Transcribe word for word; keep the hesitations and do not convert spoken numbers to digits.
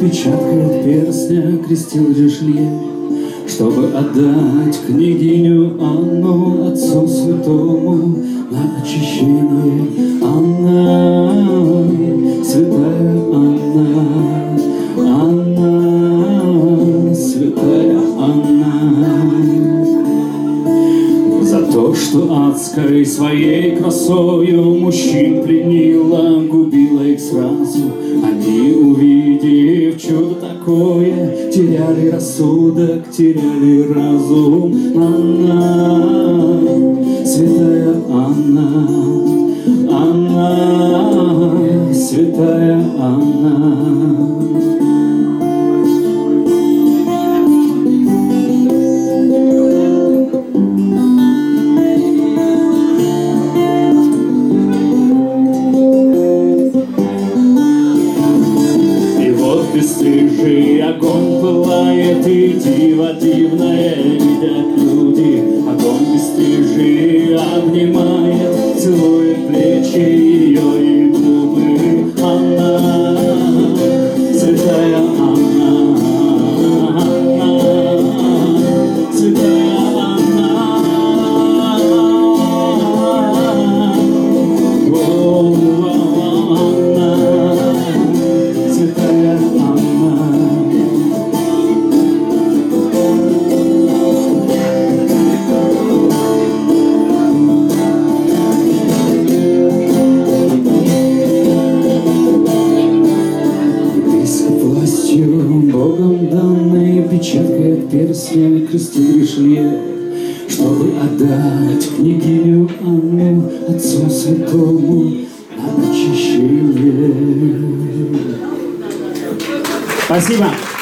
печаткой от перстня крестил Ришелье, чтобы отдать княгиню Анну отцу святому на очищение. Анна, святая Анна, Анна, святая Анна, за то, что адской своей красою мужчин пленила, губила их сразу. Они, увидев чудо такое, теряли рассудок, теряли разум. Анна, святая Анна, Анна, святая Анна. Бесстыжий огонь пылает, и диво дивное видят люди. Огонь бесстыжий обнимает, целует плечи ее и губы. Анна, святая Анна, Анна, святая Анна, о, Анна, святая Анна. Богом данной печаткой от перстня крестил Ришелье, чтобы отдать княгиню Анну отцу святому на очищение. Спасибо.